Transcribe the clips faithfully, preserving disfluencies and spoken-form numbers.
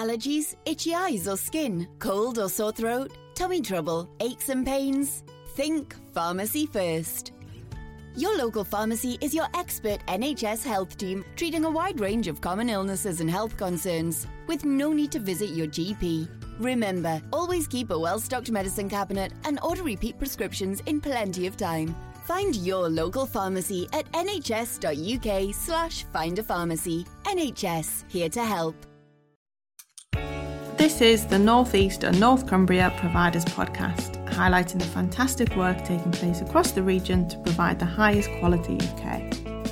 Allergies, itchy eyes or skin, cold or sore throat, tummy trouble, aches and pains? Think pharmacy first. Your local pharmacy is your expert N H S health team, treating a wide range of common illnesses and health concerns, with no need to visit your G P. Remember, always keep a well-stocked medicine cabinet and order repeat prescriptions in plenty of time. Find your local pharmacy at nhs.uk slash find a pharmacy. N H S, here to help. This is the North East and North Cumbria Providers Podcast, highlighting the fantastic work taking place across the region to provide the highest quality of care.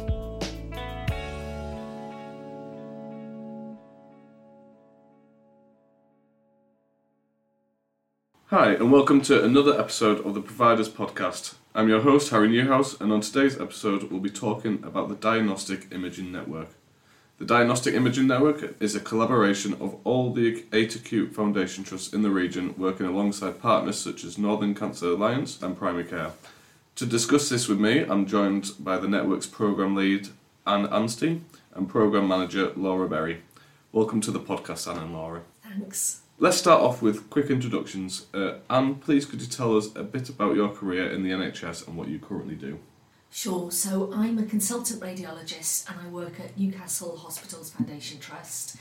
Hi, and welcome to another episode of the Providers Podcast. I'm your host, Harry Newhouse, and on today's episode we'll be talking about the Diagnostic Imaging Network. The Diagnostic Imaging Network is a collaboration of all the eight acute foundation trusts in the region, working alongside partners such as Northern Cancer Alliance and Primary Care. To discuss this with me, I'm joined by the network's Programme Lead, Anne Anstey, and Programme Manager, Laura Berry. Welcome to the podcast, Anne and Laura. Thanks. Let's start off with quick introductions. Uh, Anne, please could you tell us a bit about your career in the N H S and what you currently do? Sure, so I'm a consultant radiologist and I work at Newcastle Hospitals Foundation Trust.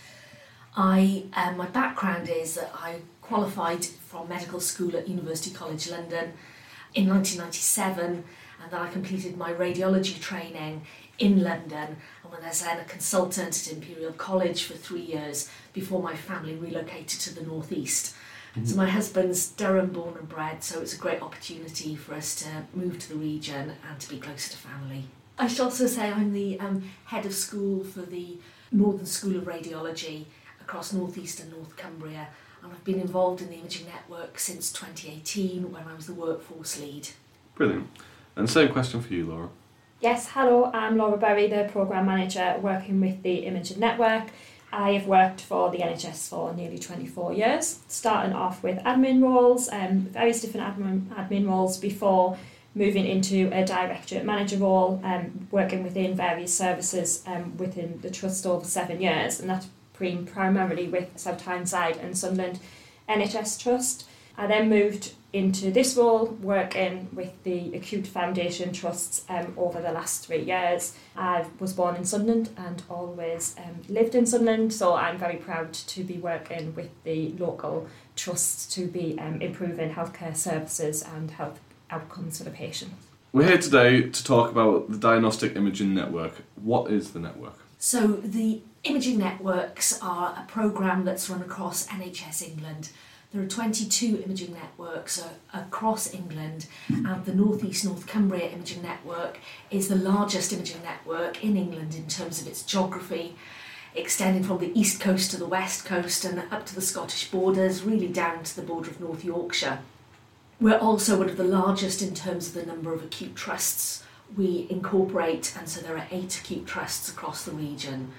I um, my background is that I qualified from medical school at University College London in nineteen ninety-seven, and then I completed my radiology training in London and was then a consultant at Imperial College for three years before my family relocated to the North East. So my husband's Durham born and bred, so it's a great opportunity for us to move to the region and to be closer to family. I should also say I'm the um, head of school for the Northern School of Radiology across North East and North Cumbria, and I've been involved in the imaging network since twenty eighteen when I was the workforce lead. Brilliant. And same question for you, Laura. Yes, hello, I'm Laura Berry, the Programme Manager working with the Imaging Network. I have worked for the N H S for nearly twenty-four years, starting off with admin roles, um, various different admin, admin roles before moving into a directorate manager role, um, working within various services um, within the trust over seven years, and that's been primarily with South Tyneside and Sunderland N H S Trust. I then moved into this role, working with the Acute Foundation Trusts um, over the last three years. I was born in Sunderland and always um, lived in Sunderland, so I'm very proud to be working with the local trusts to be um, improving healthcare services and health outcomes for the patient. We're here today to talk about the Diagnostic Imaging Network. What is the network? So the imaging networks are a programme that's run across N H S England. There are twenty-two imaging networks uh, across England, and the North East North Cumbria Imaging Network is the largest imaging network in England in terms of its geography, extending from the east coast to the west coast and up to the Scottish borders, really down to the border of North Yorkshire. We're also one of the largest in terms of the number of acute trusts we incorporate, and so there are eight acute trusts across the region.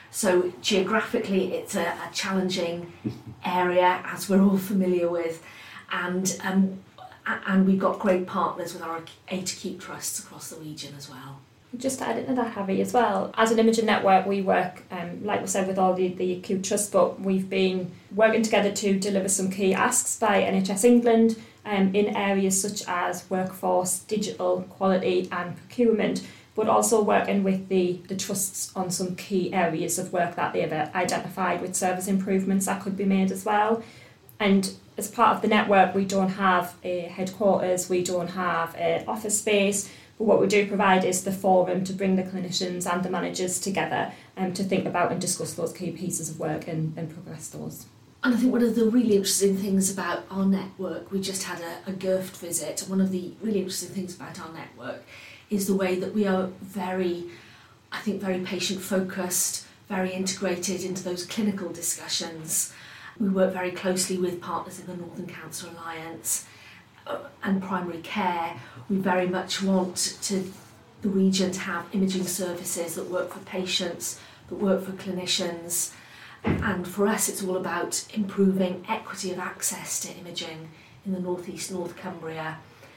So geographically it's a, a challenging area, as we're all familiar with, and um, and we've got great partners with our eight acute trusts across the region as well. Just to add into that, Harry, as well, as an imaging network we work, um, like we said, with all the, the acute trusts, but we've been working together to deliver some key asks by N H S England um, in areas such as workforce, digital, quality and procurement, but also working with the, the trusts on some key areas of work that they've identified with service improvements that could be made as well. And as part of the network, we don't have a headquarters, we don't have an office space, but what we do provide is the forum to bring the clinicians and the managers together um, to think about and discuss those key pieces of work and, and progress those. And I think one of the really interesting things about our network, we just had a, a G I R F T visit, and one of the really interesting things about our network is the way that we are very, I think, very patient-focused, very integrated into those clinical discussions. We work very closely with partners in the Northern Cancer Alliance uh, and Primary Care. We very much want to the region to have imaging services that work for patients, that work for clinicians. And for us, it's all about improving equity of access to imaging in the North East North Cumbria,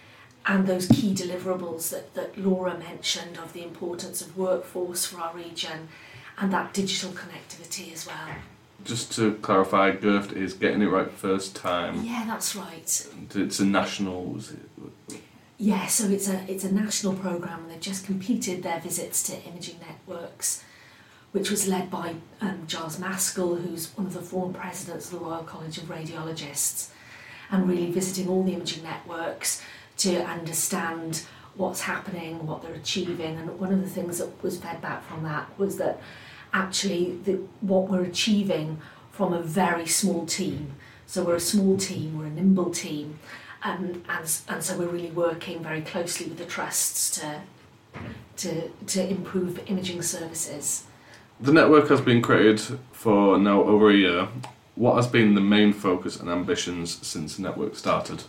and those key deliverables that, that Laura mentioned of the importance of workforce for our region and that digital connectivity as well. Just to clarify, G I R F T is getting it right first time. Yeah, that's right. It's a national... Is it? Yeah, so it's a it's a national programme, and they've just completed their visits to imaging networks, which was led by um, Giles Maskell, who's one of the former presidents of the Royal College of Radiologists, and really visiting all the imaging networks to understand what's happening, what they're achieving. And one of the things that was fed back from that was that actually the, what we're achieving from a very small team. So we're a small team, we're a nimble team, um, and, and so we're really working very closely with the trusts to, to, to improve imaging services. The network has been created for now over a year. What has been the main focus and ambitions since the network started?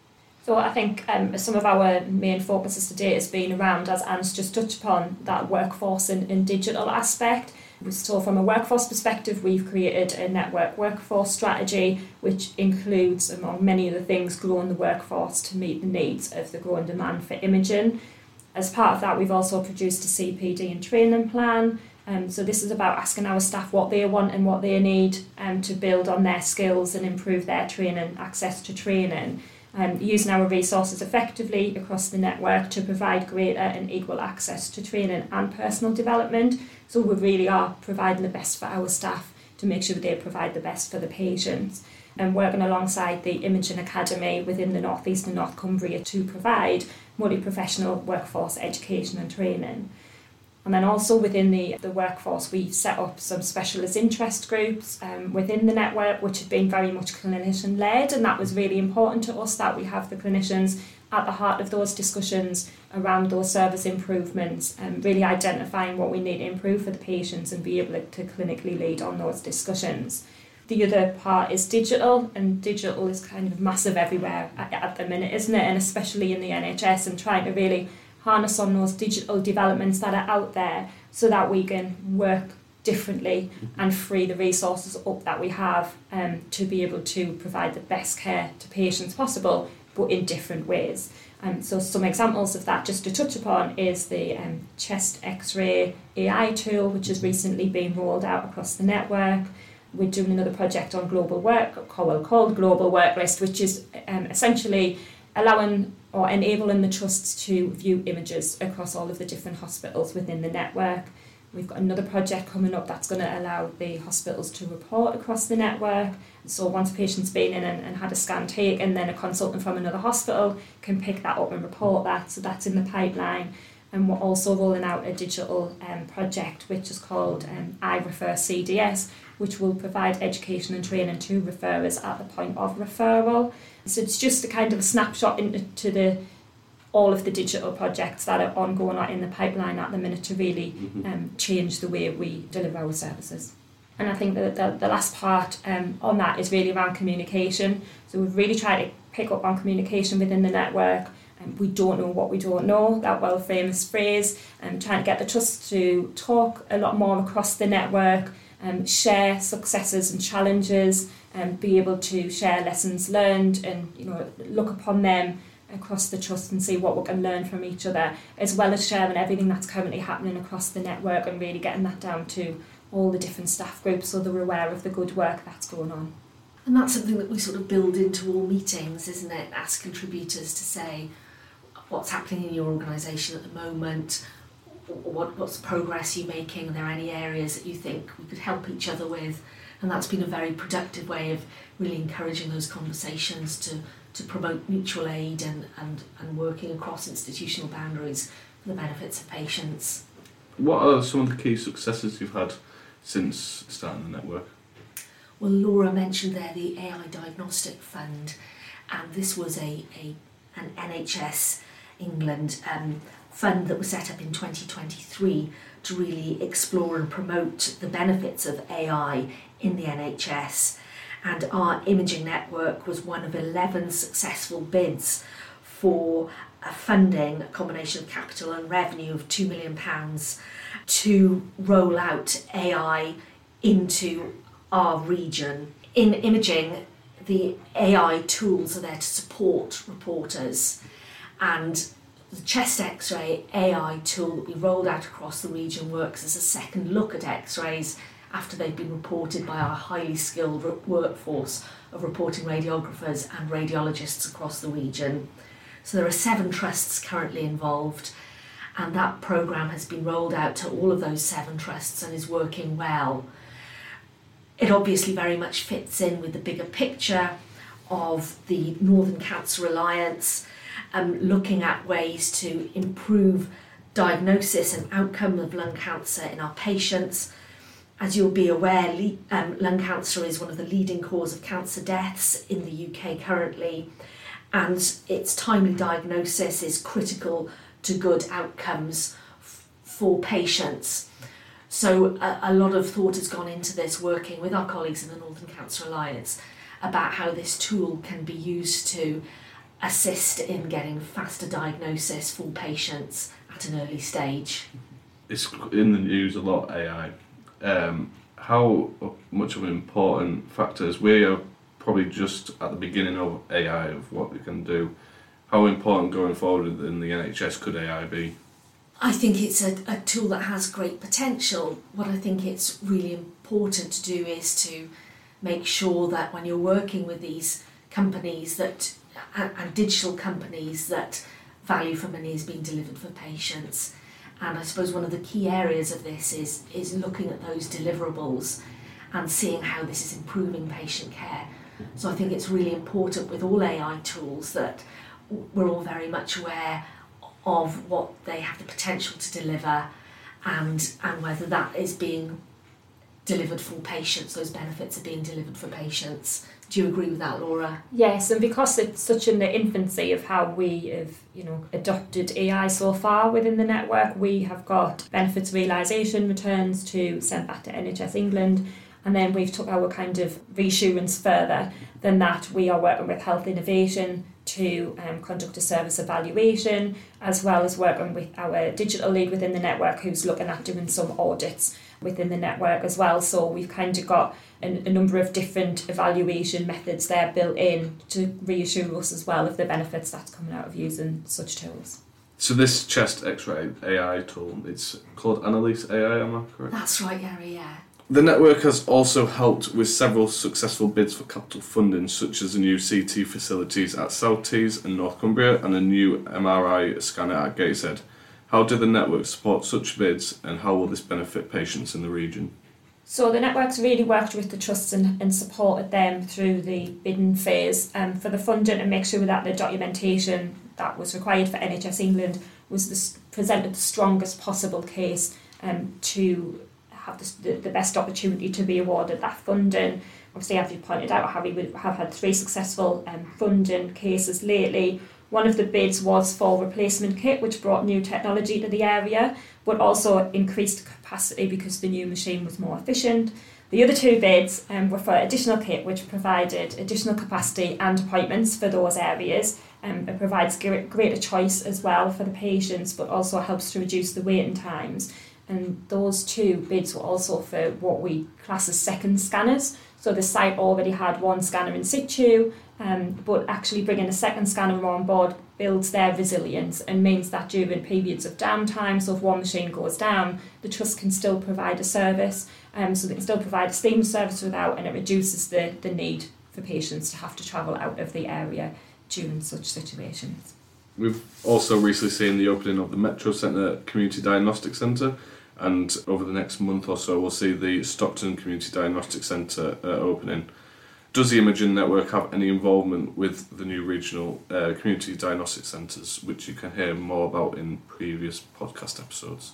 So I think um, some of our main focuses today has been around, as Anne's just touched upon, that workforce and, and digital aspect. So from a workforce perspective, we've created a network workforce strategy, which includes, among many other things, growing the workforce to meet the needs of the growing demand for imaging. As part of that, we've also produced a C P D and training plan. Um, so this is about asking our staff what they want and what they need um, to build on their skills and improve their training, access to training. Um, using our resources effectively across the network to provide greater and equal access to training and personal development. So we really are providing the best for our staff to make sure that they provide the best for the patients. And working alongside the Imaging Academy within the North East and North Cumbria to provide multi-professional workforce education and training. And then also within the, the workforce, we've set up some specialist interest groups um, within the network, which have been very much clinician-led, and that was really important to us, that we have the clinicians at the heart of those discussions around those service improvements, and really identifying what we need to improve for the patients and be able to clinically lead on those discussions. The other part is digital, and digital is kind of massive everywhere at, at the minute, isn't it? And especially in the N H S, and trying to really harness on those digital developments that are out there so that we can work differently and free the resources up that we have um, to be able to provide the best care to patients possible, but in different ways. Um, so some examples of that, just to touch upon, is the um, chest X-ray A I tool, which has recently been rolled out across the network. We're doing another project on global work, called Global Worklist, which is um, essentially allowing or enabling the trusts to view images across all of the different hospitals within the network. We've got another project coming up that's going to allow the hospitals to report across the network. So once a patient's been in and, and had a scan taken, then a consultant from another hospital can pick that up and report that. So that's in the pipeline. And we're also rolling out a digital um, project which is called um, iRefer C D S, which will provide education and training to referrers at the point of referral. So it's just a kind of a snapshot into the all of the digital projects that are ongoing or in the pipeline at the minute to really um, change the way we deliver our services. And I think that the, the last part um, on that is really around communication. So we've really tried to pick up on communication within the network. Um, we don't know what we don't know, that well famous phrase, and um, trying to get the trusts to talk a lot more across the network, um, share successes and challenges, and um, be able to share lessons learned and, you know, look upon them across the trust and see what we can learn from each other, as well as sharing everything that's currently happening across the network and really getting that down to all the different staff groups so they're aware of the good work that's going on. And that's something that we sort of build into all meetings, isn't it? Ask contributors to say what's happening in your organisation at the moment, what what's the progress you're making, are there any areas that you think we could help each other with? And that's been a very productive way of really encouraging those conversations to, to promote mutual aid and, and, and working across institutional boundaries for the benefits of patients. What are some of the key successes you've had since starting the network? Well, Laura mentioned there the A I Diagnostic Fund, and this was a, a an N H S England um, fund that was set up in twenty twenty-three to really explore and promote the benefits of A I in the N H S. And our imaging network was one of eleven successful bids for a funding, a combination of capital and revenue of two million pounds to roll out A I into our region. In imaging, the A I tools are there to support reporters, and the chest X-ray A I tool that we rolled out across the region works as a second look at X-rays after they've been reported by our highly skilled re- workforce of reporting radiographers and radiologists across the region. So there are seven trusts currently involved, and that programme has been rolled out to all of those seven trusts and is working well. It obviously very much fits in with the bigger picture of the Northern Cancer Alliance, um, looking at ways to improve diagnosis and outcome of lung cancer in our patients. As you'll be aware, le- um, lung cancer is one of the leading cause of cancer deaths in the U K currently, and its timely diagnosis is critical to good outcomes f- for patients. So a, a lot of thought has gone into this, working with our colleagues in the Northern Cancer Alliance about how this tool can be used to assist in getting faster diagnosis for patients at an early stage. It's in the news a lot, A I. Um, how much of an important factor is, we are probably just at the beginning of A I, of what we can do. How important going forward in the N H S could A I be? I think it's a, a tool that has great potential. What I think it's really important to do is to make sure that when you're working with these companies that and, and digital companies, that value for money is being delivered for patients. And I suppose one of the key areas of this is is looking at those deliverables and seeing how this is improving patient care. So I think it's really important with all A I tools that we're all very much aware of what they have the potential to deliver, and and whether that is being delivered for patients, those benefits are being delivered for patients. Do you agree with that, Laura? Yes, and because it's such in the infancy of how we have, you know, adopted A I so far within the network, we have got benefits realisation returns to send back to N H S England, and then we've took our kind of reassurance further than that. We are working with Health Innovation to um, conduct a service evaluation, as well as working with our digital lead within the network, who's looking at doing some audits within the network as well. So we've kind of got a, a number of different evaluation methods there built in to reassure us as well of the benefits that's coming out of using such tools. So this chest X-ray A I tool, it's called Annalise A I, am I correct? That's right, Gary, yeah. The network has also helped with several successful bids for capital funding, such as the new C T facilities at South Tees and North Cumbria and a new M R I scanner at Gateshead. How did the network support such bids, and how will this benefit patients in the region? So the network's really worked with the trusts and, and supported them through the bidding phase um, for the funding, and make sure that the documentation that was required for N H S England was the, presented the strongest possible case um, to have the, the best opportunity to be awarded that funding. Obviously, as you pointed out, Harry, we have had three successful um, funding cases lately. One of the bids was for replacement kit, which brought new technology to the area, but also increased capacity because the new machine was more efficient. The other two bids um, were for additional kit, which provided additional capacity and appointments for those areas. Um, it provides greater choice as well for the patients, but also helps to reduce the waiting times. And those two bids were also for what we class as second scanners. So the site already had one scanner in situ, um, but actually bringing a second scanner on board builds their resilience and means that during periods of downtime, so if one machine goes down, the trust can still provide a service, um, so they can still provide a steam service without, and it reduces the, the need for patients to have to travel out of the area during such situations. We've also recently seen the opening of the Metro Centre Community Diagnostic Centre, and over the next month or so we'll see the Stockton Community Diagnostic Centre uh, opening. Does the Imaging Network have any involvement with the new regional uh, community diagnostic centres, which you can hear more about in previous podcast episodes?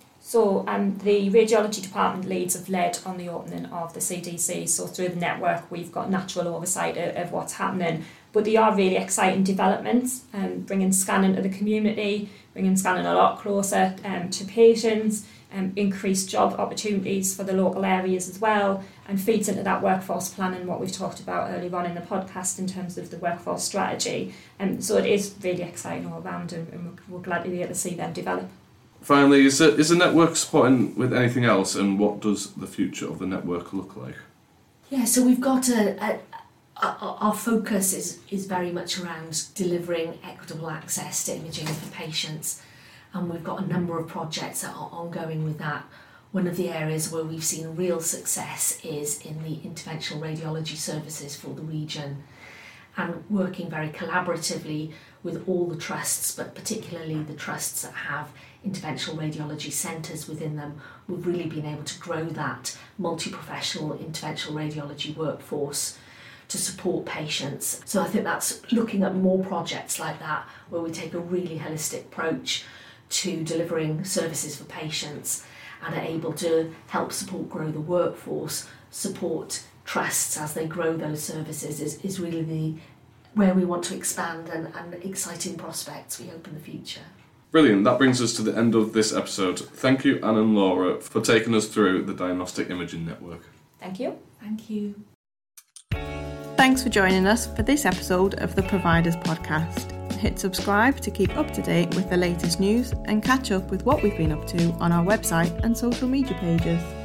So um, the radiology department leads have led on the opening of the C D C, so through the network we've got natural oversight of, of what's happening, but they are really exciting developments, um, bringing scanning to the community, bringing scanning a lot closer um, to patients, um, increased job opportunities for the local areas as well, and feeds into that workforce planning, what we've talked about earlier on in the podcast in terms of the workforce strategy. Um, so it is really exciting all around, and, and we're, we're glad to be able to see them develop. Finally, is the, is the network supporting with anything else, and what does the future of the network look like? Yeah, so we've got a, a, a our focus is, is very much around delivering equitable access to imaging for patients, and we've got a number of projects that are ongoing with that. One of the areas where we've seen real success is in the interventional radiology services for the region, and working very collaboratively with all the trusts, but particularly the trusts that have interventional radiology centres within them. We've really been able to grow that multi-professional interventional radiology workforce to support patients. So I think that's looking at more projects like that, where we take a really holistic approach to delivering services for patients and are able to help support grow the workforce, support trusts as they grow those services is, is really the where we want to expand, and, and exciting prospects we hope in the future. Brilliant. That brings us to the end of this episode. Thank you, Anne and Laura, for taking us through the Diagnostic Imaging Network. Thank you. Thank you. Thanks for joining us for this episode of the Providers Podcast. Hit subscribe to keep up to date with the latest news and catch up with what we've been up to on our website and social media pages.